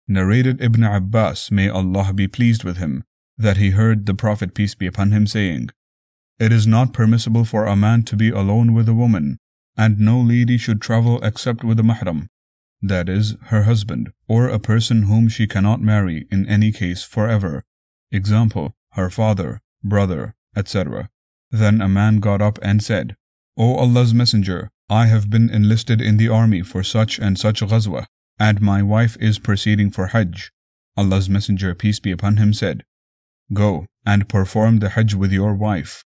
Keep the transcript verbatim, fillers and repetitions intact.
Narrated Ibn Abbas, may Allah be pleased with him, that he heard the Prophet peace be upon him saying, "It is not permissible for a man to be alone with a woman, and no lady should travel except with a mahram, that is, her husband, or a person whom she cannot marry in any case forever, example, her father, brother, et cetera" Then a man got up and said, "O Allah's Messenger, I have been enlisted in the army for such and such ghazwa, and my wife is proceeding for Hajj." Allah's Messenger peace be upon him said, "Go and perform the Hajj with your wife,